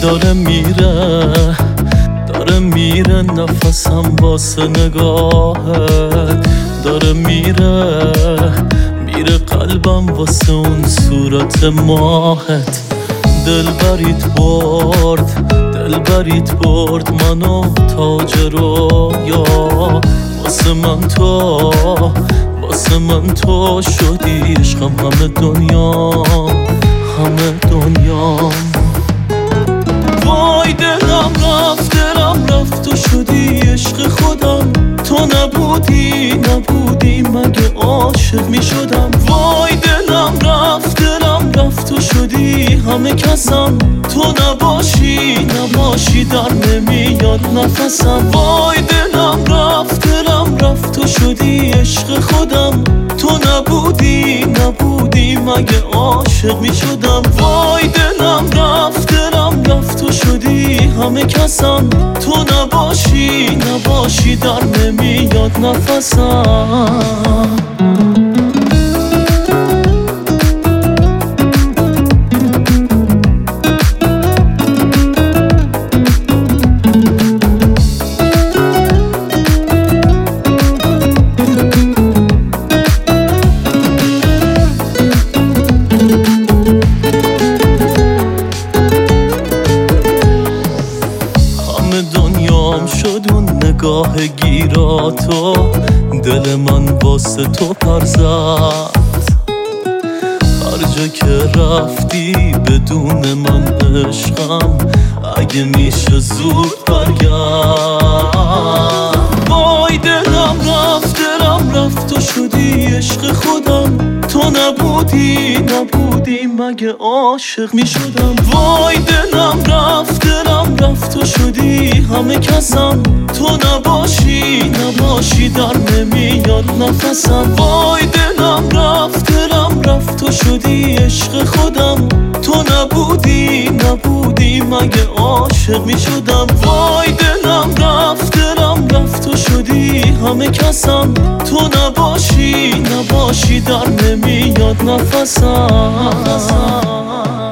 داره میره نفسم واسه نگاهت، داره میره قلبم واسه اون صورت ماهت. دلبریت برد منو تاج رویا، واسه من تو شدی عشقم، همه دنیام. وای دلم رفت تو شدی عشق خودم، تو نبودی مگه عاشق می شدم. وای دلم رفت تو شدی همه کسم، تو نباشی در نمیاد نفسم. وای دلم رفت تو شدی عشق خودم، تو نبودی مگه عاشق می شدم. وای دلم رفت تو شدی همه کسم، تو نباشی در نمیاد نفسم. دنیام شد اون نگاه گیراتو، دل من واسه تو پر زد. هر جا که رفتی بدون من عشقم، اگه میشه زود برگرد. وای دلم رفت تو شدی عشق خودم، تو نبودی مگه عاشق می شدم. وای دلم رفت تو شدی همه کسم، تو نباشی در نمیاد نفسم. وای دلم رفت تو شدی عشق خودم، تو نبودی مگه عاشق می شدم. وای دلم رفت تو شدی همه کسم، تو نباشی در نمیاد نفسم.